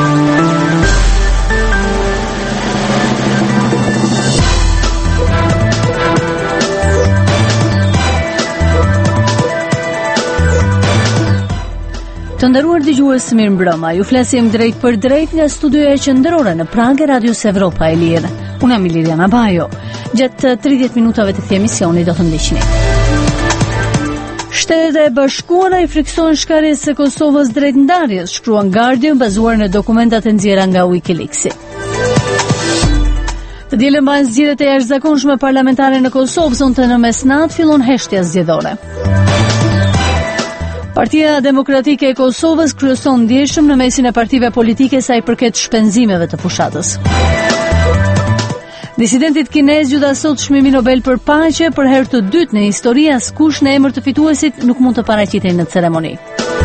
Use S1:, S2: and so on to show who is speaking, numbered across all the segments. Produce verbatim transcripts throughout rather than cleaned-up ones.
S1: Të nderuar dëgjues, mirëmbrëma. Ju flasim drejt për drejt nga studioja qendrore në Prag e Radios Evropa e Lirë. Unë jam Liliana Bajo. Gjatë tridhjetë minutave të këtij emisioni do të ndiqni. Shtetet e Bashkuara i friksojnë shkarjes së Kosovës drejt ndarjes, shkruan Guardian bazuar në dokumentat e nxjerra nga WikiLeaks. Të dielën mbas zgjedhjet e jashtëzakonshme parlamentare në Kosovë, sonte në mesnatë fillon heshtja zgjedhore. Partia Demokratike e Kosovës kryeson ndjeshëm në mesin e partive politike sa i përket shpenzimeve të fushatës. Disidentit kinez gjuda sot çmimin Nobel për paqe për herë të dytë në histori, askush në emër të fituesit nuk mund të paraqitej në ceremoni.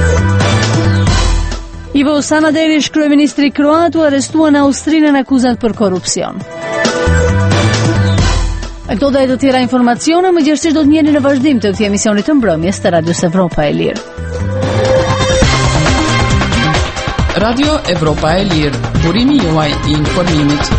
S1: Ivo Sanader, kryeministri kroat, u arrestuar në Austrinë në akuzat për korrupsion. E këto dhe e të tjera informacione më gjithsesi do të njeni në vazhdim të këtij emisioni të mbrëmjes të Radios Evropa e Lirë.
S2: Radio Evropa e Lirë, burimi juaj i informimit.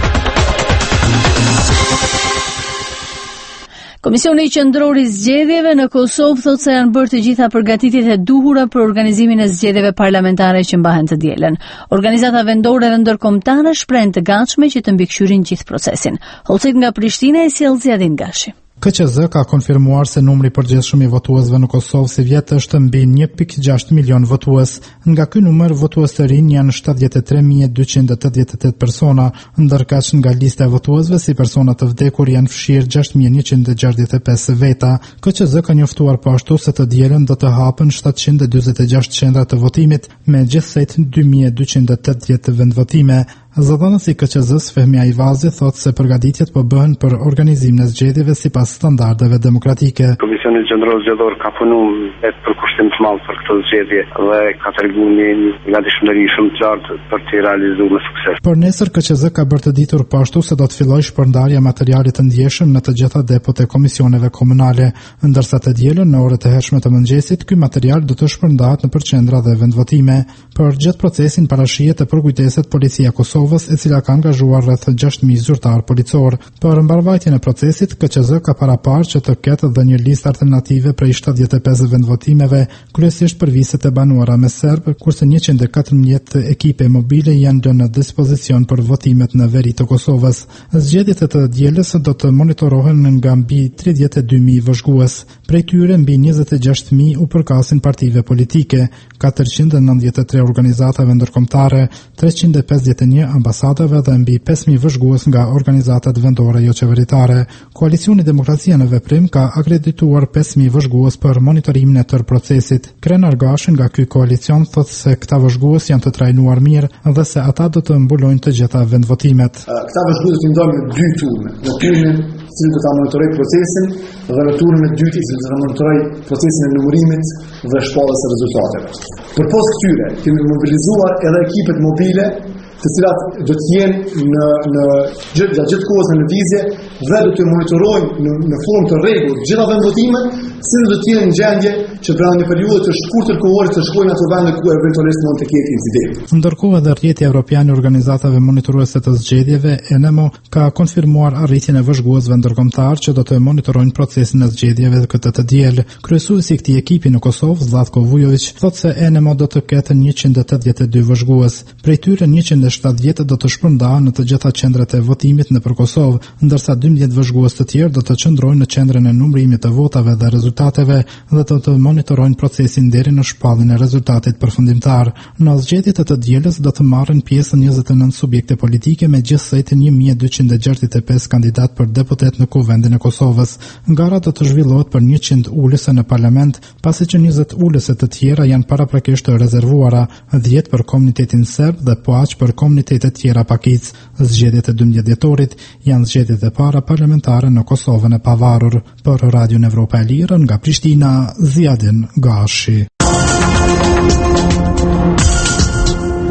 S1: Komisioni Qendror i Zgjedhjeve në Kosovë thotë se janë bërë të gjitha përgatitjet e duhura për organizimin e zgjedhjeve parlamentare që mbahen të dielën. Organizata vendore dhe ndërkombëtare shprehen të gatshme që të mbikëqyrin gjithë procesin. Holcit nga Prishtina e sjell Zjadin Gashi.
S3: K Q Z ka konfirmuar se numri i përgjithshëm i votuesve në Kosovë si vjet është mbi një pikë gjashtë milion votues. Nga ky numër, votues të rinj janë shtatëdhjetë e tre mijë e dyqind e tetëdhjetë e tetë persona, ndërkaq nga lista e votuesve si persona të vdekur janë fshirë gjashtë mijë njëqind e gjashtëdhjetë e pesë veta. K Q Z ka njoftuar po ashtu se të dielën do të hapen shtatëqind e dyzet e gjashtë qendra të votimit me gjithsejt dy mijë e dyqind e tetëdhjetë vendvotime. Zëdhënësi i K Q Z-s Fehmi Ajvazi thotë se përgatitjet po bëhen për organizimin e zgjedhjeve sipas standardeve demokratike.
S4: Komisioni Qendror Zgjedhor ka punuar me përkushtim të madh për këtë zgjedhje dhe ka treguar një gatishmëri shumë të lartë për të realizuar me sukses.
S3: Por nesër K Q Z ka bërë të ditur po ashtu se do të fillojë shpërndarja e materialit të ndjeshëm në të gjitha depot e komisioneve komunale, ndërsa të dielën në orët e hershme të mëngjesit ky material do të shpërndahet nëpër qendra dhe vendvotime. Për gjithë procesin parashihet të përkujteset Policia e Kosovës, e cila ka angazhuar rreth gjashtë mijë zyrtar policor. Për mbarvajtjen e procesit, K Q Z ka paraparë që të ketë edhe një listë alternative prej shtatëdhjetë e pesë vendvotimeve, kryesisht për viset e banuara me serb, kurse njëqind e katërmbëdhjetë ekipe mobile janë lënë në dispozicion për votimet në veri të Kosovës. Zgjedhjet e të dielës do të monitorohen nga mbi tridhjetë e dy mijë vëzhgues. Prej tyre mbi njëzet e gjashtë mijë u përkasin partive politike, katërqind e nëntëdhjetë e tre organizatave ndërkombëtare, treqind e pesëdhjetë e një ambasadave dhe mbi pesë mijë vëzhgues nga organizatat vendore jo qeveritare. Koalicioni Demokracia në Veprim ka akredituar pesë mijë vëzhgues për monitorimin e tërë procesit. Krenar Gashi nga ky koalicion thotë se këta vëzhgues janë të trajnuar mirë dhe se ata do të mbulojnë të gjitha vendvotimet.
S5: Këta vëzhgues do ndodhin në dy turne. Në turnin i cili do ta monitorojë procesin dhe në turnin e dytë i cili do ta monitorojë procesin e numërimit dhe shpalljes së rezultateve. Përpos këtyre, kemi mobilizuar edhe ekipet mobile të cilat do të jenë në në gjithë gjithë kohës në lëvizje dhe do të monitorojnë në, në formë të rregullt gjitha vendvotimet, si do të jenë në gjendje që pranë një periudhe të shkurtër kohore të shkojnë ato vende ku eventualisht mund të ketë incident.
S3: Ndërkohë edhe rrjeti evropian i organizatave monitoruese të zgjedhjeve E N M O ka konfirmuar arritjen e vëzhguesve ndërkombëtar që do të monitorojnë procesin e zgjedhjeve këtë të diel. Kryesuesi i këtij ekipi në Kosovë, Zlatko Vujović, thotë se E N M O do të ketë njëqind e tetëdhjetë e dy vëzhgues. Prej tyre njëqind e shtatëdhjetë do të shpërndahen në të gjitha qendrat e votimit nëpër Kosovë, ndërsa dymbëdhjetë vëzhgues të tjerë do të qëndrojnë në qendrën e numërimit të votave dhe rezultateve dhe do të monitorojnë procesin deri në shpalljen e rezultatit përfundimtar. Në zgjedhjet e të dielës do të marrin pjesë njëzet e nëntë subjekte politike me gjithsejt një mijë e dyqind e gjashtëdhjetë e pesë kandidat për deputet në Kuvendin e Kosovës. Gara do të zhvillohet për njëqind ulëse në parlament, pasi që njëzet ulëse të tjera janë paraprakisht të rezervuara, dhjetë për komunitetin serb dhe po aq për komunitete tjera pakic. Zgjedhjet e dymbëdhjetë dhjetorit janë zgjedhjet e para parlamentare në Kosovën e pavarur. Për Radio Evropa e Lirë nga Prishtina, Zjadin Gashi.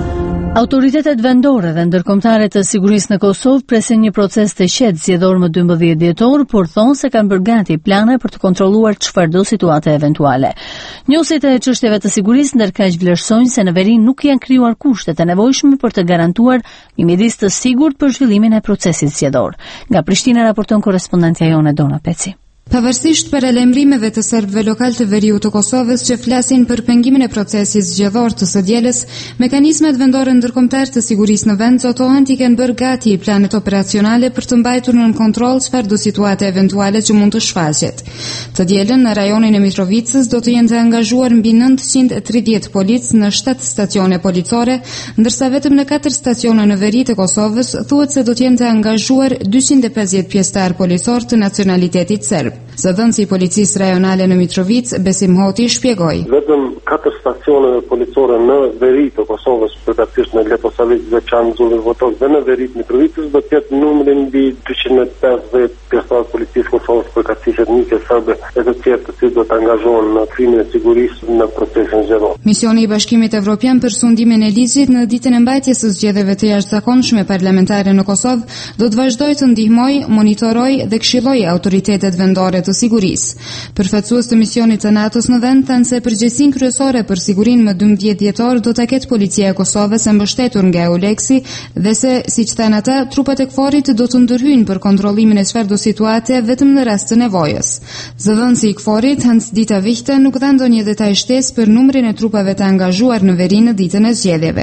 S1: Autoritetet vendore dhe ndërkombëtare të sigurisë në Kosovë presin një proces të qetë zgjedhor më dymbëdhjetë dhjetor, por thonë se kanë bërë gati plane për të kontrolluar çfarëdo situate eventuale. Njësit e çështjeve të sigurisë ndërkaq vlerësojnë se në veri nuk janë krijuar kushtet e nevojshme për të garantuar një midis të sigurt për zhvillimin e procesit zgjedhor. Nga Prishtina raporton korrespondentja jone Dona Peci.
S6: Pavarësisht paralajmërimeve të serbëve lokal të veriut të Kosovës që flasin për pengimin e procesit zgjedhor të së dielës, mekanizmat vendore ndërkombëtar të sigurisë në vend zotohen t'i kanë bërë gati planet operacionale për të mbajtur nën kontroll çfarëdo situate eventuale që mund të shfaqet. Të dielën në rajonin e Mitrovicës do të jenë të angazhuar mbi nëntëqind e tridhjetë policë në shtatë stacione policore, ndërsa vetëm në katër stacione në veri të Kosovës thuhet se do të jenë të angazhuar dyqind e pesëdhjetë pjesëtar policor të nacionalitetit serb. Zëdhënësi i policisë rajonale në Mitrovic, Besim Hoti, shpjegoi.
S7: Vetëm katër stacione policore në veri të Kosovës, përkatësisht në Leposavic, Veçan, Zulli, Votok dhe në veri të Mitrovicës do të jetë numri mbi dyqind e pesëdhjetë pjesëtar policisë Kosovës, përkatësisht etnike serbe e të tjerë të cilët do të angazhohen në krimin e sigurisë në procesin zgjedhor.
S6: Misioni i Bashkimit Evropian për sundimin e ligjit në ditën e mbajtjes së zgjedhjeve të jashtëzakonshme parlamentare në Kosovë do të vazhdojë të ndihmojë, monitorojë dhe këshillojë autoritetet vendore të sigurisë. Përfaqësues të misionit të NATO-s në vend thanë se përgjegjësinë kryesore për sigurinë më dymbëdhjetë dhjetor do ta ketë policia e Kosovës e mbështetur nga EULEX-i dhe se, siç thanë ata, trupat e KFOR-it do të ndërhyjnë për kontrollimin e çfarëdo situate vetëm në rast të nevojës. Zëdhënësi i KFOR-it, Hans Dita Vichte, nuk dha ndonjë detaj shtesë për numrin e trupave të angazhuar në veri në ditën e zgjedhjeve.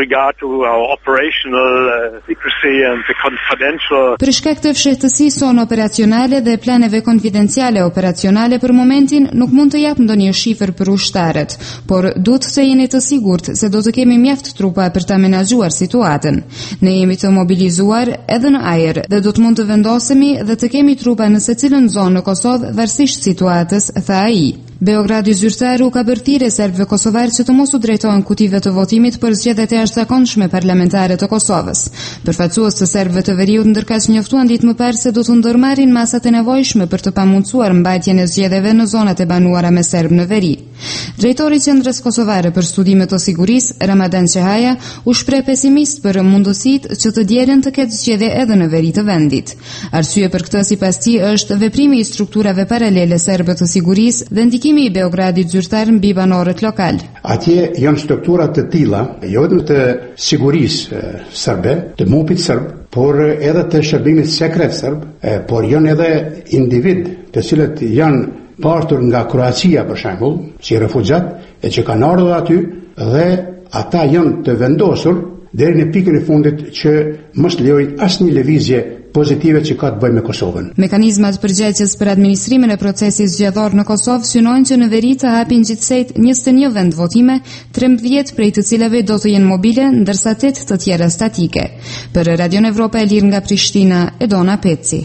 S6: Për shkak të fshehtësisë son operacionale dhe planeve konfidenciale operacionale për momentin nuk mund të jap ndonjë shifër për ushtarët, por duhet të jeni të sigurt se do të kemi mjaft trupa për ta menaxhuar situatën. Ne jemi të mobilizuar edhe në ajër dhe do të mund të vendosemi dhe të kemi trupa në secilën zonë në Kosovë varësisht situatës, tha ai. Beogradi zyrtar u ka bërë thirrje serbëve kosovar që të mos u drejtohen kutive të votimit për zgjedhjet e jashtëzakonshme parlamentare të Kosovës. Përfaqësues të serbëve të veriut ndërkaq njoftuan ditë më parë se do të ndërmarrin masat e nevojshme për të pamundsuar mbajtjen e zgjedhjeve në zonat e banuara me serb në veri. Drejtori i Qendrës Kosovare për Studime të Sigurisë, Ramadan Çehaja, u shpreh pesimist për mundësitë që të dielën të ketë zgjedhje edhe në veri të vendit. Arsye për këtë sipas tij është veprimi i strukturave paralele serbe të sigurisë dhe ndikimi i Beogradit zyrtar mbi banorët lokal.
S8: Atje janë struktura të tilla, jo vetëm të sigurisë serbe, të mupit serb, por edhe të shërbimit sekret serb, por janë edhe individ të cilët janë partur nga Kroacia për shembull, si refugjat, e që kanë ardhur aty dhe ata janë të vendosur deri në pikën e fundit që mos lejojnë asnjë lëvizje pozitive që ka të bëjë me Kosovën.
S6: Mekanizmat përgjegjës për administrimin e procesit zgjedhor në Kosovë synojnë që në veri të hapin gjithsejt njëzet e një vend votime, trembëdhjetë prej të cilave do të jenë mobile, ndërsa tetë të tjera statike. Për Radio Evropa e Lirë nga Prishtina, Edona Peci.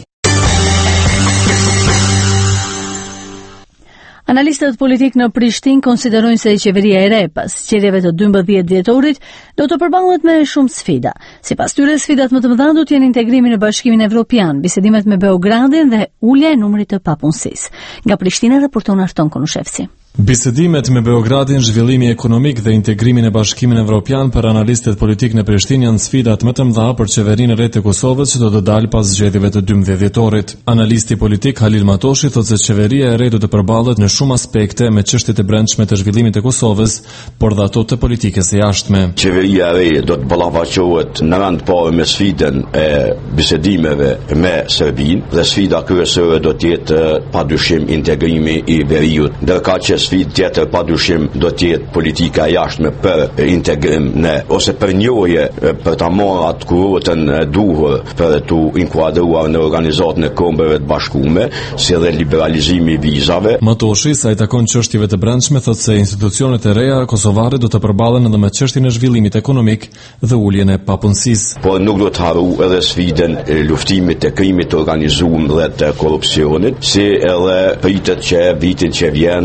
S1: Analistët politik në Prishtinë konsiderojnë se qeveria e re pas zgjedhjeve të dymbëdhjetë dhjetorit do të përballet me shumë sfida. Sipas tyre, sfidat më të mëdha do të jenë integrimi në Bashkimin Evropian, bisedimet me Beogradin dhe ulja e numrit të papunësisë. Nga Prishtina raporton Arton Konushevci.
S9: Bisedimet me Beogradin, zhvillimi ekonomik dhe integrimin e Bashkimin Evropian për analistët politik në Prishtinë janë sfidat më të mëdha për qeverinë e re të Kosovës që do të dalë pas zgjedhjeve të dymbëdhjetë dhjetorit. Analisti politik Halil Matoshi thotë se qeveria e re do të përballet në shumë aspekte me çështjet e brendshme të zhvillimit të Kosovës, por dhe ato të politikës së jashtme.
S10: Qeveria e re do të ballafaqohet në rand parë me sfidën e bisedimeve me Serbinë dhe sfida kryesore do të jetë padyshim integrimi i veriut, ndërkaq që sfidë tjetër padyshim do të jetë politika e jashtme për integrim në ose për njohje për ta marrë atë kurotën e duhur për të inkuadruar në organizatën e kombeve të bashkuara, si dhe liberalizimi i vizave.
S9: Matoshi, sa i takon çështjeve të brendshme, thotë se institucionet e reja kosovare do të përballen edhe me çështjen e zhvillimit ekonomik dhe uljen e papunësisë.
S10: Por nuk do të harru edhe sfidën e luftimit të krimit të organizuar dhe të korrupsionit, si edhe pritet që vitin që vjen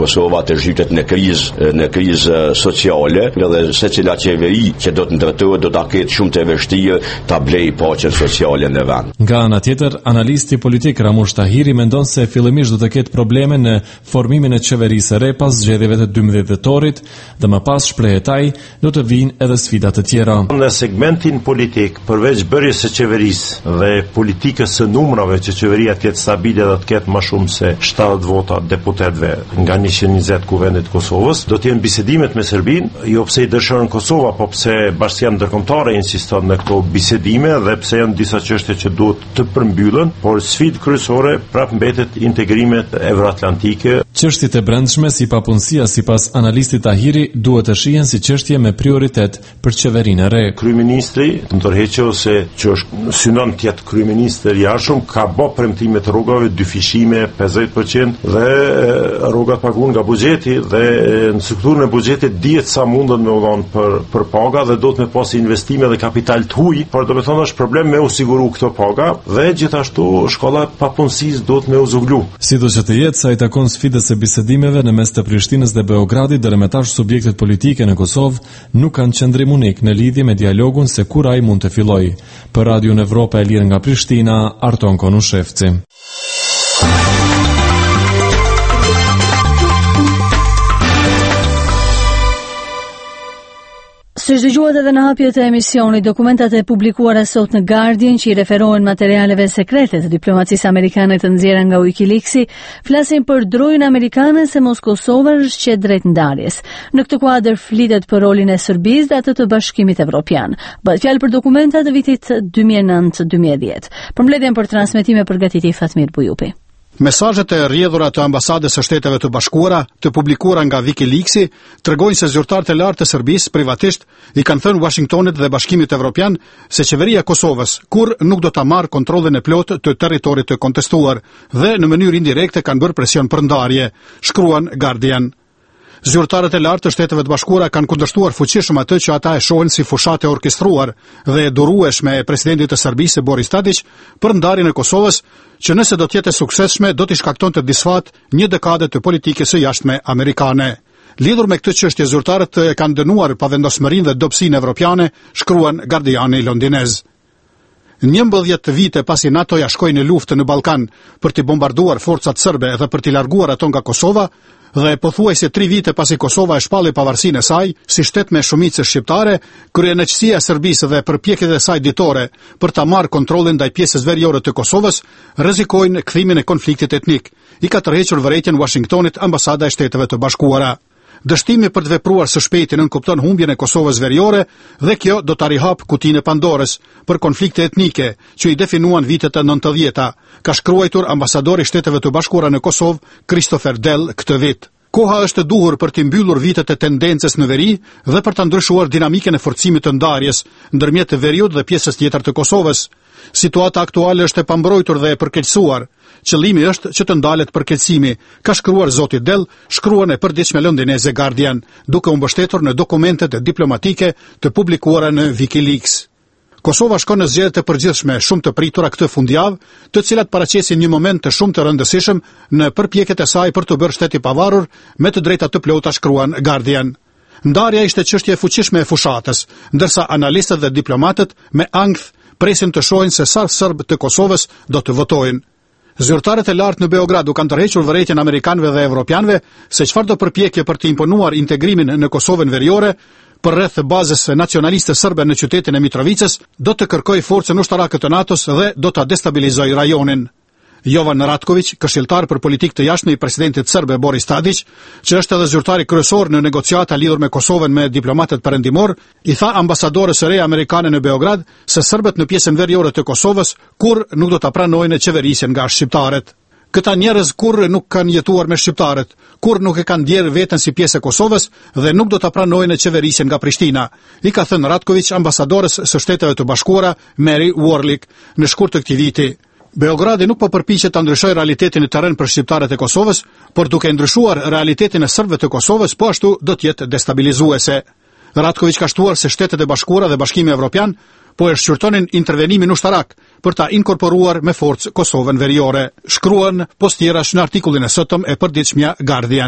S10: Kosova të zhytet në krizë në krizë sociale dhe secila qeveri që do të ndërtohet do ta ketë shumë të vështirë ta blej paqen sociale në vend.
S9: Nga ana tjetër, analisti politik Ramush Tahiri mendon se fillimisht do të ketë probleme në formimin e qeverisë së re pas zgjedhjeve të dymbëdhjetë dhjetorit dhe më pas shprehet ai do të vinë edhe sfida të tjera.
S11: Në segmentin politik, përveç bërjes së qeverisë dhe politikës së numrave që qeveria të jetë stabile dhe të ketë më shumë se shtatëdhjetë vota deputetëve nga njëqind e njëzet kuvendit të Kosovës, do të jenë bisedimet me Serbinë, jo pse i dëshiron Kosova, po pse bashkia ndërkombëtare insiston në këto bisedime dhe pse janë disa çështje që duhet të përmbyllen, por sfidë kryesore prapë mbetet integrimet evroatlantike.
S9: Çështjet e brendshme si papunësia sipas analistit Tahiri duhet të shihen si çështje me prioritet për qeverinë e re.
S11: Kryeministri ndërheqë ose që është synon të jetë kryeminist i jashtëm ka bë premtime të rrugave, dy fishime, pesëdhjetë përqind dhe rrugat paguhen nga buxheti dhe në strukturën e buxhetit dihet sa mundën me u dhënë për për paga dhe do të me pas investime dhe kapital të huaj, por do të thonë është problem me u siguru këto paga dhe gjithashtu shkolla e papunësisë do të me u zoglu.
S9: Sidoqë të jetë sa i takon sfidës së bisedimeve në mes të Prishtinës dhe Beogradit, dërmetash subjektet politike në Kosovë nuk kanë qendrim unik në lidhje me dialogun se kur ai mund të fillojë. Për Radion Evropa e Lirë nga Prishtina, Arton Konushevci.
S1: Së dëgjuat edhe në hapjet e emisionit, dokumentat e publikuara sot në Guardian që i referohen materialeve sekrete të diplomacisë amerikane të nxjerra nga WikiLeaks flasin për drojën amerikane se mos Kosova është qetë drejt ndarjes. Në këtë kuadër flitet për rolin e Serbisë dhe atë të Bashkimit Evropian. Bëhet fjalë për dokumenta të vitit dy mijë e nëntë dy mijë e dhjetë. Përmbledhjen për transmetime përgatiti Fatmir Bujupi.
S12: Mesazhet e rrjedhura të ambasadës së Shteteve të Bashkuara, të publikuara nga WikiLeaks, tregojnë se zyrtarët e lartë të Serbisë privatisht i kanë thënë Washingtonit dhe Bashkimit Evropian se qeveria e Kosovës kur nuk do ta marrë kontrollin e plotë të territorit të kontestuar dhe në mënyrë indirekte kanë bërë presion për ndarje, shkruan Guardian. Zyrtarët e lartë të Shteteve të Bashkuara kanë kundërshtuar fuqishëm atë që ata e shohin si fushatë e orkestruar dhe e durueshme e presidentit të Serbisë Boris Tadić për ndarjen e Kosovës, që nëse do të jetë e suksesshme do t'i shkaktonte disfat një dekade të politikës së jashtme amerikane. Lidhur me këtë çështje, zyrtarët e kanë dënuar pavendosmërinë dhe dobësinë evropiane, shkruan Guardiani londinez. njëmbëdhjetë vite pasi NATO-ja shkoi në luftë në Ballkan për të bombarduar forcat serbe dhe për t'i larguar ato nga Kosova, dhe pothuajse tri vite pasi Kosova e shpalli pavarësinë e saj si shtet me shumicë shqiptare, kryenëqësia e Serbisë dhe përpjekjet e saj ditore për ta marrë kontrollin ndaj pjesës veriore të Kosovës rrezikojnë kthimin e konfliktit etnik. I ka tërhequr vërejtjen Washingtonit ambasada e Shteteve të Bashkuara. Dështimi për të vepruar së shpejti nënkupton humbjen e Kosovës veriore dhe kjo do ta rihap kutinë e Pandorës për konflikte etnike që i definuan vitet e nëntëdhjeta, ka shkruar ambasadori i Shteteve të Bashkuara në Kosovë, Christopher Dell, këtë vit. Koha është e duhur për të mbyllur vitet e tendencës në veri dhe për të ndryshuar dinamikën e forcimit të ndarjes ndërmjet veriut dhe pjesës tjetër të Kosovës. Situata aktuale është e pambrojtur dhe e përkeqësuar. Qëllimi është që të ndalet përkeqësimi, ka shkruar zoti Dell, shkruan e përditshme londineze Guardian, duke u mbështetur në dokumentet diplomatike të publikuara në WikiLeaks. Kosova shkon në zgjedhje të përgjithshme shumë të pritura këtë fundjavë, të cilat paraqesin një moment të shumë të rëndësishëm në përpjekjet e saj për të bërë shtet i pavarur me të drejtat të plota, shkruan Guardian. Ndarja ishte çështje e fuqishme e fushatës, ndërsa analistët dhe diplomatët me ankth presin të shohin se sa serbë të Kosovës do të votojnë. Zyrtarët e lartë në Beograd u kanë tërhequr vërejtjen amerikanëve dhe evropianëve se çfarë do përpjekje për të imponuar integrimin në Kosovën veriore për rreth bazës nacionaliste serbe në qytetin e Mitrovicës, do të kërkojë forcën ushtarake të NATO-s dhe do ta destabilizojë rajonin. Jovan Ratković, këshilltar për politikë të jashtme i presidentit serbe Boris Tadić, që është edhe zyrtari kryesor në negociata lidhur me Kosovën me diplomatët perëndimor, i tha ambasadores së re amerikane në Beograd se serbët në pjesën veriore të Kosovës kur nuk do ta pranojnë qeverisjen nga shqiptarët. Këta njerëz kur nuk kanë jetuar me shqiptarët, kur nuk e kanë ndjerë veten si pjesë e Kosovës dhe nuk do ta pranojnë qeverisjen nga Prishtina, i ka thënë Ratković ambasadores së Shteteve të Bashkuara Mary Warlick në shkurt të këtij viti. Beogradi nuk po përpiqet ta ndryshojë realitetin në terren për shqiptarët e Kosovës, por duke ndryshuar realitetin e serbëve të Kosovës, po ashtu do të jetë destabilizuese. Ratković ka shtuar se Shtetet e Bashkuara dhe Bashkimi Evropian po e shqyrtonin intervenimin ushtarak për ta inkorporuar me forcë Kosovën veriore, shkruan postierash në artikullin e sotëm e përditshmja Guardian.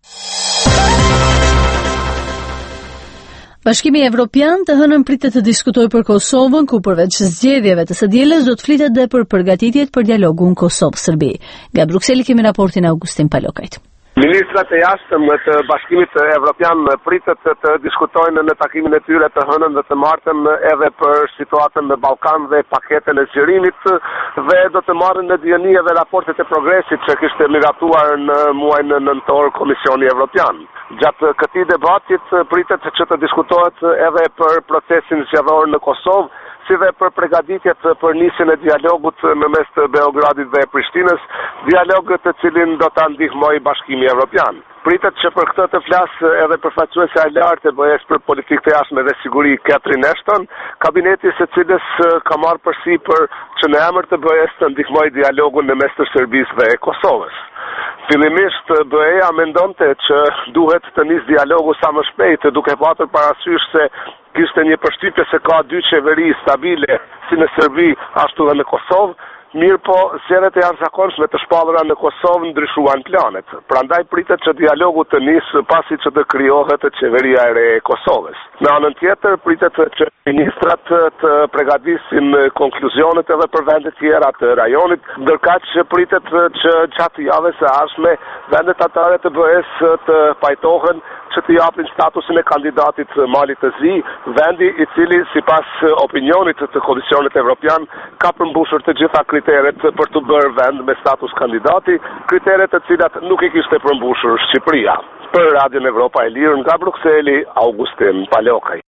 S1: Bashkimi Evropian të hënën pritet të diskutojë për Kosovën, ku përveç zgjedhjeve të së dielës do të flitet edhe për përgatitjet për dialogun Kosovë-Serbi. Nga Brukseli kemi raportin e Augustin Palokajt.
S13: Ministrat e jashtëm të Bashkimit Evropian pritet të diskutojnë në takimin e tyre të hënën dhe të martën edhe për situatën në Ballkan dhe paketën e zgjerimit, dhe do të marrin në dijeni edhe raportet e progresit që kishte miratuar në muajin nëntor Komisioni Evropian. Gjatë këtij debatit pritet që të diskutohet edhe për procesin zgjedhor në Kosovë, si dhe për përgatitjet për nisjen e dialogut në mes të Beogradit dhe Prishtinës, dialog të cilin do ta ndihmojë Bashkimi Evropian. Pritet që për këtë të flasë edhe përfaqësuesja e lartë e B E-s për politikë të jashtme dhe siguri Catherine Ashton, kabineti së cilës ka marrë përsipër që në emër të B E-s të ndihmojë dialogun në mes të Serbisë dhe Kosovës. Fillimisht B E-ja mendonte që duhet të nisë dialogu sa më shpejt, duke patur parasysh se kishte një përshtypje se ka dy qeveri stabile si në Serbi ashtu dhe në Kosovë. Mirë po, zgjedhjet e jashtëzakonshme të shpallura në Kosovë ndryshuan planet. Prandaj pritet që dialogu të nisë pasi që të krijohet qeveria e re e Kosovës. Në anën tjetër, pritet që ministrat të përgatisin konkluzionet edhe për vendet tjera të rajonit, ndërkaq që pritet që gjatë javës së ardhshme vendet anëtare të B E-s të pajtohen që të japin statusin e kandidatit Malit të Zi, vendi i cili sipas opinionit të Komisionit Evropian ka përmbushur të gjitha kriteret për të bërë vend me status kandidati, kriteret të cilat nuk i kishte përmbushur Shqipëria. Për Radion Evropa e Lirë nga Brukseli, Augustin Palokaj.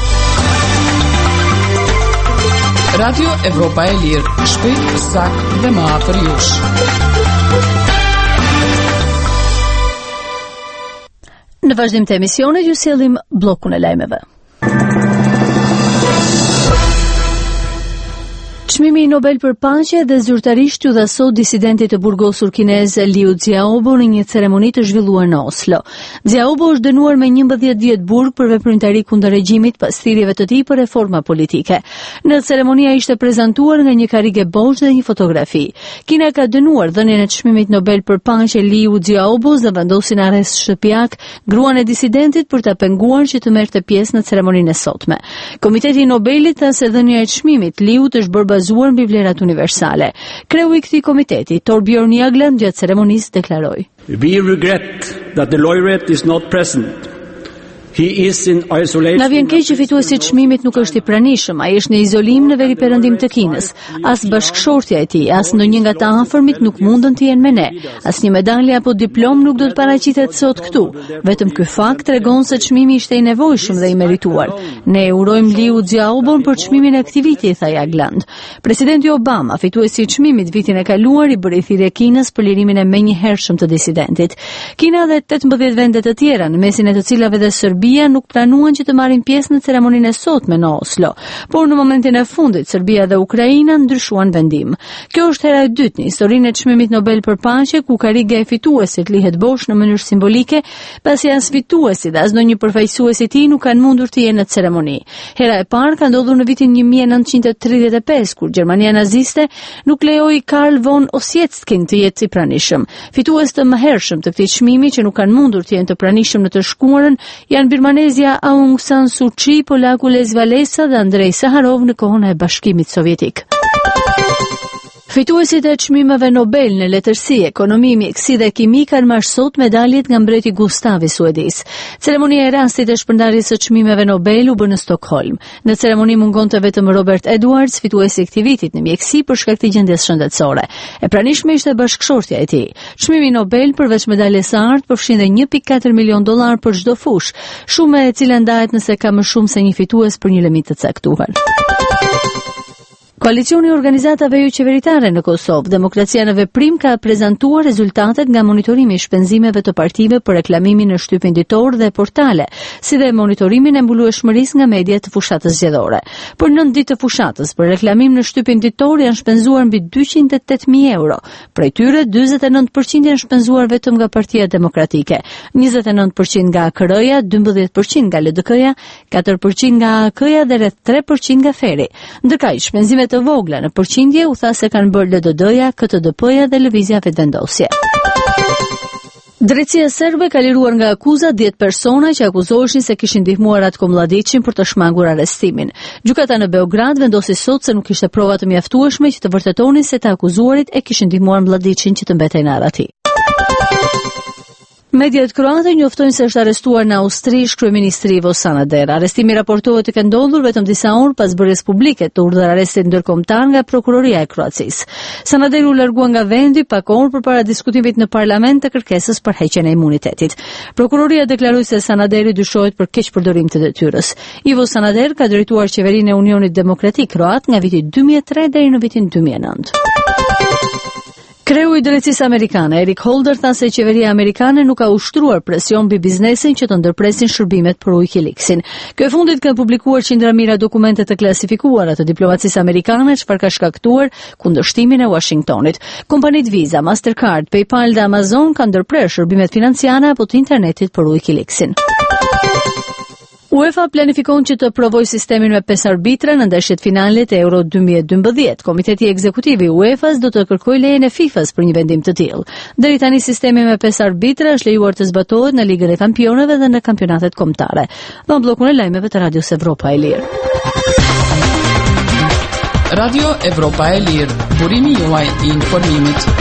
S2: Radio Evropa e Lirë, shpejt, sakt dhe më afër jush.
S1: Në vazhdim të emisionit ju sjellim bllokun e lajmeve. Çmimi i Nobel për paqe dhe zyrtarisht ju dha sot disidentit të burgosur kinez Liu Xiaobo në një ceremoni të zhvilluar në Oslo. Xiaobo është dënuar me njëmbëdhjetë vjet burg për veprimtari kundër regjimit pas thirrjeve të tij për reforma politike. Në ceremoni ai ishte prezantuar nga një karrige bosh dhe një fotografi. Kina ka dënuar dhënien e çmimit Nobel për paqe Liu Xiaobo dhe vendosin arrest shtëpiak gruan e disidentit për ta penguar që të merrte pjesë në ceremoninë e sotme. Komiteti i Nobelit tha se dhënia e çmimit Liut është bërë bazuar mbi vlerat universale. Kreu i këtij komiteti, Torbjørn Jagland, gjatë ceremonisë deklaroi:
S14: We regret that the laureate is not present. He is in isolation.
S1: Na vjen keq që fituesi i çmimit nuk është i pranishëm, ai është në izolim në veri perëndim të Kinës. As bashkëshortja e tij, as ndonjë nga të afërmit nuk mundën të jenë me ne. Asnjë medalje apo diplom nuk do të paraqitet sot këtu. Vetëm ky fakt tregon se çmimi ishte i nevojshëm dhe i merituar. Ne urojmë Liu Xiaobon për çmimin e këtij viti, tha Jagland. Presidenti Obama, fituesi i çmimit vitin e kaluar, i bëri thirrje Kinës për lirimin e menjëhershëm të disidentit. Kina dhe tetëmbëdhjetë vende të tjera, në mesin e të cilave dhe Serbia nuk planuan që të marrin pjesë në ceremoninë e sotme në Oslo, por në momentin e fundit Serbia dhe Ukraina ndryshuan vendim. Kjo është hera e dytë në historinë e çmimit Nobel për paqe ku kariga e fituesit lihet bosh në mënyrë simbolike, pasi as fituesi dhe as ndonjë përfaqësues i tij nuk kanë mundur të jenë në ceremoni. Hera e parë ka ndodhur në vitin një mijë e nëntëqind e tridhjetë e pesë, kur Gjermania naziste nuk lejoi Karl von Ossietzkin të jetë i pranishëm. Fitues të mëhershëm të këtij çmimi që nuk kanë mundur të jenë të pranishëm në të shkuarën janë Birmanezja Aung San Suu Kyi, polaku Lech Walesa dhe Andrej Saharov në kohën e Bashkimit Sovjetik. Fituesit e çmimeve Nobel në letërsi, ekonomi, mjekësi dhe kimi kanë marrë sot medaljet nga mbreti Gustav i Suedis. Ceremonia e rastit e shpërndarjes së çmimeve Nobel u bë në Stockholm. Në ceremoni mungonte vetëm Robert Edwards, fituesi i këtij vitit në mjekësi për shkak të gjendjes shëndetësore. E pranishme ishte bashkëshortja e tij. Çmimi Nobel përveç medaljes së artë përfshin dhe një pikë katër milion dollar për çdo fushë, shumë e cila ndahet nëse ka më shumë se një fitues për një limit të caktuar. Koalicioni i organizatave jo qeveritare në Kosovë, Demokracia në Veprim, ka prezantuar rezultatet nga monitorimi i shpenzimeve të partive për reklamimin në shtypin ditor dhe portale, si dhe monitorimin e mbulueshmërisë nga mediat të fushatës zgjedhore. Për nëntë ditë të fushatës për reklamim në shtypin ditor janë shpenzuar mbi dyqind e tetë mijë euro. Prej tyre njëzet e nëntë përqind janë shpenzuar vetëm nga Partia Demokratike, njëzet e nëntë përqind nga A K R-ja, dymbëdhjetë përqind nga L D K-ja, katër përqind nga A K-ja dhe rreth tre përqind nga Feri. Ndërkaq shpenzimet të vogla në përqindje u tha se kanë bërë L D D-ja, K T D P-ja dhe Lëvizja Vetëvendosje. Drejtësia serbe ka liruar nga akuza dhjetë persona që akuzoheshin se kishin ndihmuar Ratko Mladićin për të shmangur arrestimin. Gjykata në Beograd vendosi sot se nuk kishte prova të mjaftueshme që të vërtetonin se të akuzuarit e kishin ndihmuar Mladićin që të mbetej në arati. Mediat kroate njoftojnë se është arrestuar në Austri kryeministri Ivo Sanader. Arrestimi raportohet të ketë ndodhur vetëm disa orë pas bërjes publike të urdhër arrestit ndërkombëtar nga prokuroria e Kroacisë. Sanader u largua nga vendi pak orë përpara diskutimit në parlament të kërkesës për heqjen e imunitetit. Prokuroria deklaroi se Sanaderi dyshohet për keqpërdorim të detyrës. Ivo Sanader ka drejtuar qeverinë e Unionit Demokratik Kroat nga viti dy mijë e tre deri në vitin dy mijë e nëntë. Kreu i drejtësisë amerikane, Eric Holder, tha se qeveria amerikane nuk ka ushtruar presion mbi biznesin që të ndërpresin shërbimet për Wikileaksin. Kjo e fundit ka publikuar qindra mira dokumente të klasifikuara të diplomacisë amerikane, çfarë ka shkaktuar kundërshtimin e Washingtonit. Kompanitë Visa, Mastercard, PayPal dhe Amazon kanë ndërprer shërbimet financiare apo të internetit për Wikileaksin. UEFA planifikon që të provojë sistemin me pesë arbitra në ndeshjet finale të Euro dy mijë e dymbëdhjetë. Komiteti ekzekutiv i UEFA-s do të kërkojë lejen e FIFA-s për një vendim të tillë. Deri tani sistemi me pesë arbitra është lejuar të zbatohet në Ligën e Kampionëve dhe në kampionatet kombëtare. Dhe në bllokun e lajmeve të Radios Evropa e Lirë.
S2: Radio Evropa e Lirë, burimi juaj i informimit.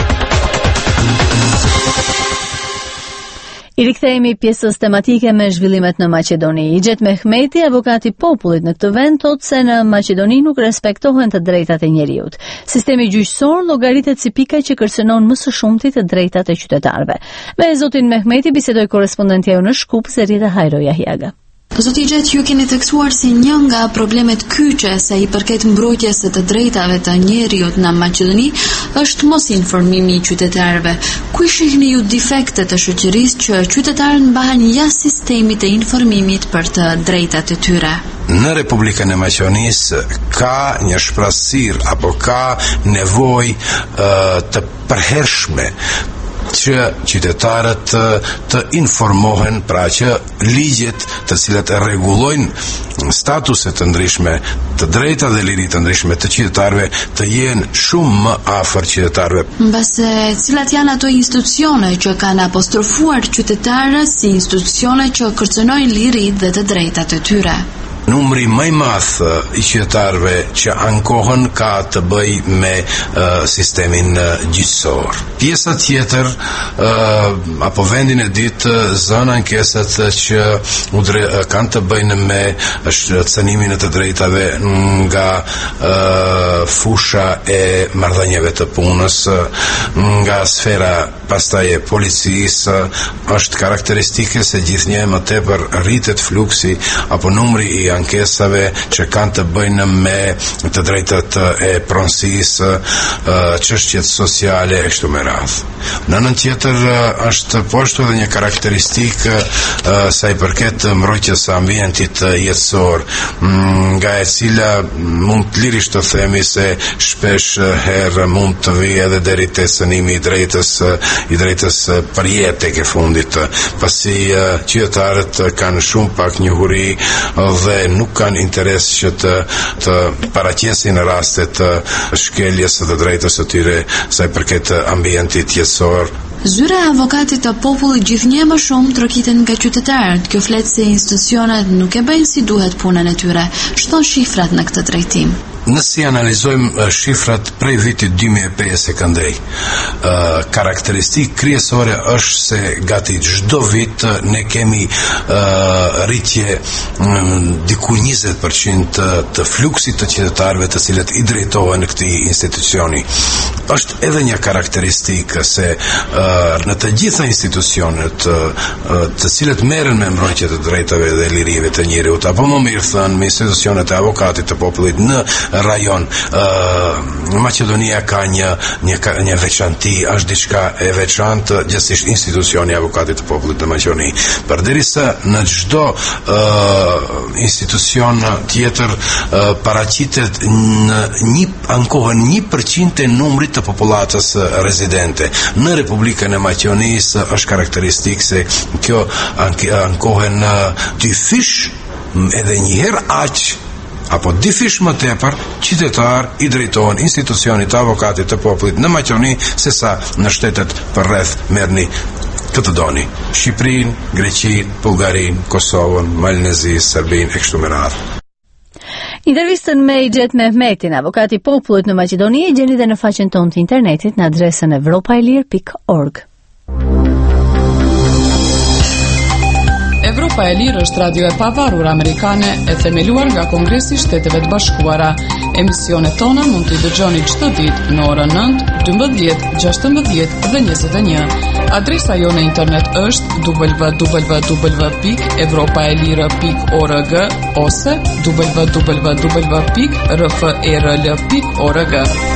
S1: I rikthehemi pjesës tematike me zhvillimet në Maqedoni. Ixhet Mehmeti, avokati i popullit në këtë vend, thotë se në Maqedoni nuk respektohen të drejtat e njeriut. Sistemi gjyqësor llogaritet si pika që kërcënon më së shumti të drejtat e qytetarëve. Me zotin Mehmeti bisedoi korrespondentja jonë në Shkup, Zerida Hajro Jahiaga.
S15: Zoti Xhet, ju keni theksuar si një nga problemet kyçe sa i përket mbrojtjes së të drejtave të njeriut në Maqedoni është mos informimi i qytetarëve. Ku shihni ju defektet të shoqërisë që qytetarët mbahen jashtë sistemit të informimit për të drejtat e tyre?
S16: Në Republikën e Maqedonisë ka një shprehësir apo ka nevojë uh, të përhershme që qytetarët të informohen, pra që ligjet të cilat e rregullojnë statuset të ndryshme, të drejta dhe lirit të ndryshme të qytetarëve të jenë shumë më afër qytetarëve.
S15: Mbase cilat janë ato institucione që kanë apostrofuar qytetarët si institucione që kërcënojnë lirit dhe të drejtat e tyre?
S16: Numri më i madh i qytetarëve që ankohen ka të bëj me uh, sistemin uh, gjyqësor. Pjesa tjetër uh, apo vendin e dytë zona ankesat që udre, uh, kanë të bëjnë me cënimin e të drejtave nga uh, fusha e marrëdhënieve të punës, nga sfera pastaj e policisë, është karakteristike se gjithnjë më tepër rritet fluksi apo numri i ankesave që kanë të bëjnë me të drejtat e pronësisë, çështjet sociale e kështu me radhë. Në anën tjetër është po ashtu edhe një karakteristikë sa i përket mbrojtjes së ambientit jetësor, nga e cila mund lirisht të themi se shpesh herë mund të vijë edhe deri te cënimi i drejtës i drejtës për jetë tek e fundit, pasi qytetarët kanë shumë pak njohuri dhe nuk kanë interes që të, të paraqesin rastet të shkeljes të drejtës së tyre sa i përket ambientit jetësor.
S15: Zyra e avokatit të popullit gjithnjë më shumë trokiten nga qytetarët. Kjo flet se institucionet nuk e bëjnë si duhet punën e tyre. Shton shifrat në këtë drejtim.
S16: Nësi analizojmë shifrat prej vitit dy mijë e pesë këndej, uh, karakteristikë kryesore është se gati çdo vit ne kemi uh, rritje um, diku njëzet përqind të, të fluksit të qytetarëve të cilët i drejtohen në këtij institucioni. Është edhe një karakteristikë se uh, në të gjitha institucionet uh, të cilët merren me mbrojtje të drejtave dhe lirive të njerëzit, apo më mirë thënë me institucionet e avokatit të popullit në rajon, uh, Maqedonia ka një një një veçanti, është diçka e veçantë gjithsesi institucioni i avokatit të popullit në Maqedoni. Përderisa në çdo uh, institucion tjetër uh, paraqitet në një ankohen një përqind e numrit të popullatës rezidente. Në Republikën e Maqedonisë është karakteristikë se kjo ankohen uh, dy fish edhe një herë aq apo difish më tepër qytetar i drejtohen institucionit të avokatit të popullit në Maqedoni sesa në shtetet përreth. Merrni Këtë të doni, Shqipërinë, Greqinë, Bullgarinë, Kosovën, Malnezi, Serbinë e kështu me radhë.
S1: Intervistën me Ixhet Mehmetin, avokati i popullit në Maqedoni, e gjeni dhe në faqen tonë të internetit në adresën evropailir pikë org.
S2: Evropa e Lirë është radio e pavarur amerikane e themeluar nga Kongresi i Shteteve të Bashkuara. Emisionet tona mund t'i dëgjoni çdo ditë në orën nëntë, dymbëdhjetë, gjashtëmbëdhjetë dhe njëzet e një. Adresa jo në internet është w w w pikë evropaelire pikë org ose w w w pikë r f e r l pikë org.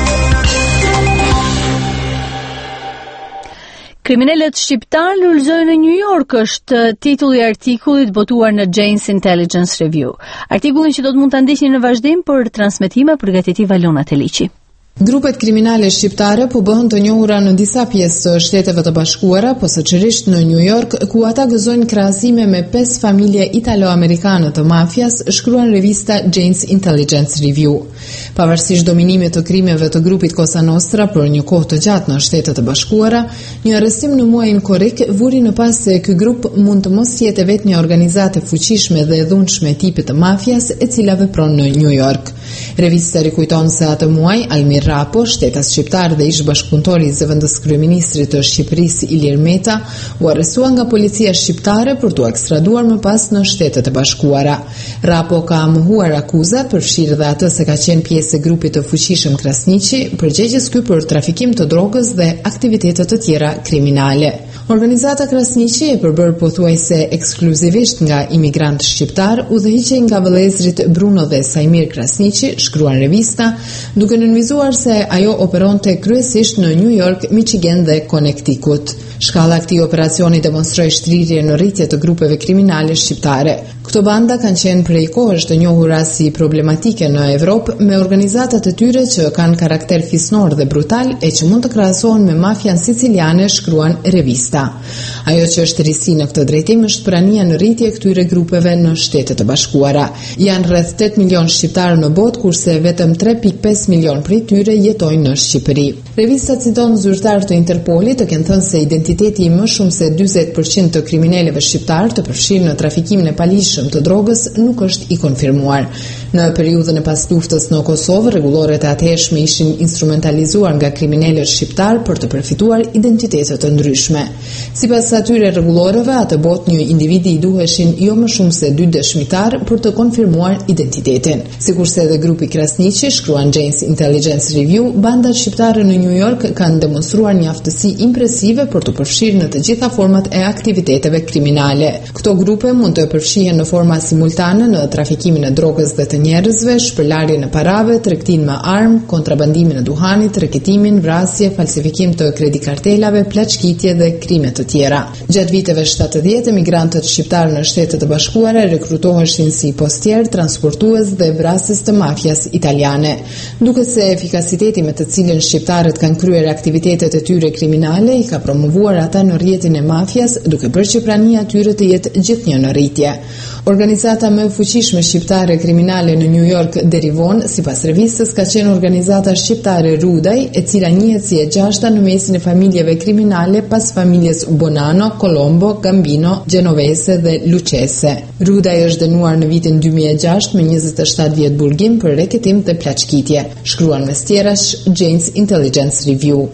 S1: Kriminalët shqiptar lulëzojnë në New York është titulli i artikullit botuar në Jane's Intelligence Review. Artikullin që do të mund ta ndiqni në vazhdim për transmetime përgatiti Valona Teliçi.
S17: Grupet kriminale shqiptare po bëhen të njohura në disa pjesë të Shteteve të Bashkuara, posaçërisht në New York, ku ata gëzojnë krahasime me pesë familje italo-amerikane të mafias, shkruan revista Jane's Intelligence Review. Pavarësisht dominimit të krimeve të grupit Cosa Nostra për një kohë të gjatë në Shtetet e Bashkuara, një arrestim në muajin korrik vuri në pas se ky grup mund të mos jetë vetëm një organizatë fuqishme dhe e dhunshme tipit të mafias, e cila vepron në New York. Revista rikujton se atë muaj Almir Rapo, shtetas shqiptar dhe ish bashkëpunëtori i zëvendës kryeministrit të Shqipërisë Ilir Meta, u arrestua nga policia shqiptare për t'u ekstraduar më pas në Shtetet e Bashkuara. Rapo ka mohuar akuzat, përfshirë dhe atë se ka qenë pjesë e grupit të fuqishëm Krasniqi, përgjegjës ky për trafikim të drogës dhe aktivitete të tjera kriminale. Organizata Krasniqi e përbër pothuajse ekskluzivisht nga imigrantë shqiptar, udhëhiqej nga vëllezërit Bruno dhe Sajmir Krasniqi, shkruan revista, duke nënvizuar se ajo operonte kryesisht në New York, Michigan dhe Connecticut. Shkalla e këtij operacioni demonstroi shtrirje në rritje të grupeve kriminale shqiptare. Këto banda kanë qenë prej kohësh të njohura si problematike në Evropë, me organizatat e tyre që kanë karakter fisnor dhe brutal e që mund të krahasohen me mafian siciliane, shkruan revista. Ajo që është risi në këtë drejtim është prania në rritje këtyre grupeve në Shtetet e Bashkuara. Janë rreth tetë milion shqiptarë në botë, kurse vetëm tre pikë pesë milion prej tyre jetojnë në Shqipëri. Revista citon zyrtar të Interpolit të kenë thënë se identiteti i më shumë se dyzet përqind të kriminalëve shqiptar të përfshirë në trafikimin e palishëm të drogës nuk është i konfirmuar. Në periudhën e pas luftës në Kosovë, rregulloret e atëhershme ishin instrumentalizuar nga kriminalët shqiptar për të përfituar identitete të ndryshme. Sipas atyre rregulloreve, atë botë një individi i duheshin jo më shumë se dy dëshmitar për të konfirmuar identitetin. Sikurse edhe grupi Krasniqi, shkruan Jane's Intelligence Review, bandat shqiptare në New York kanë demonstruar një aftësi impresive për të përfshirë në të gjitha format e aktiviteteve kriminale. Këto grupe mund të përfshihen në forma simultane në trafikimin e drogës dhe të njerëzve, shpërlarjen e parave, tregtinë me armë, kontrabandimin e duhanit, reketimin, vrasje, falsifikim të kredikartelave, plaçkitje dhe krime të tjera. Gjatë viteve shtatëdhjetë, emigrantët shqiptar në Shtetet e Bashkuara rekrutoheshin si postier, transportues dhe vrasës të mafias italiane. Duket se efikasiteti me të cilën shqiptarët kanë kryer aktivitetet e tyre kriminale i ka promovuar ata në rrjetin e mafias, duke bërë që prania e tyre të jetë gjithnjë në rritje. Organizata më e fuqishme shqiptare kriminale në New York derivon, sipas revistës, ka qenë organizata shqiptare Rudaj, e cila njihet si e gjashta në mesin e familjeve kriminale pas familjes Bonano, Colombo, Gambino, Genovese dhe Lucchese. Rudaj është dënuar në vitin dy mijë e gjashtë me njëzet e shtatë vjet burgim për reketim dhe plaçkitje, shkruan mes tjerash Jane's Intelligence Review.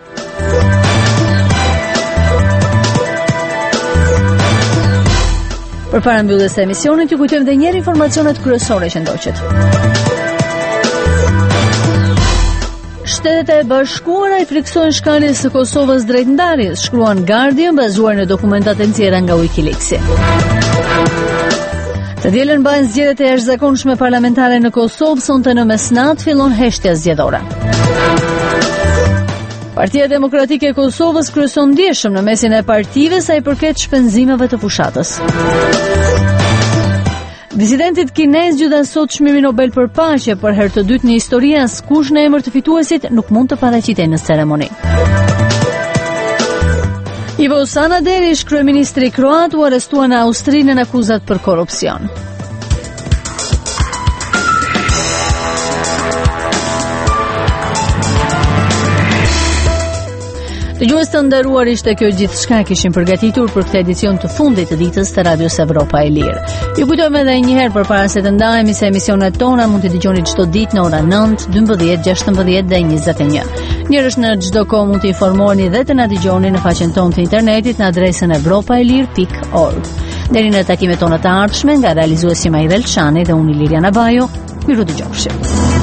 S1: Për para mbylljes së emisionit, ju kujtojmë edhe një herë informacionet kryesore që ndoqet. Shtetet e Bashkuara i friksojnë shkaljes së Kosovës drejt ndarjes, shkruan Guardian bazuar në dokumentat e nxjerra nga Wikileaks. Të dielën bëhen zgjedhjet e jashtëzakonshme parlamentare në Kosovë, sonte në mesnatë fillon heshtja zgjedhore. Partia Demokratike e Kosovës kryeson ndjeshëm në mesin e partive sa i përket shpenzimeve të fushatës. Disidentit kinez gjytën sot çmimin Nobel për paqe, për herë të dytë në histori askush në emër të fituesit nuk mund të paraqitej në ceremoni. Ivo Sanader, ish kryeministri kroat, u arrestua në Austri në akuzat për korrupsion. Dëgjues të nderuar, ishte kjo gjithçka kishim përgatitur për këtë edicion të fundit të ditës të Radios Evropa e Lirë. Ju kujtojmë edhe një herë përpara se të ndahemi se emisionet tona mund të dëgjoni çdo ditë në orën nëntë, dymbëdhjetë, gjashtëmbëdhjetë dhe njëzet e një. Njërësh në çdo kohë mund të informoheni dhe të na dëgjoni në faqen tonë të internetit në adresën evropaelir pikë org. Deri në takimet tona të ardhshme, nga realizuesi Majrel Çani dhe unë Liliana Bajo, miru dëgjofshim.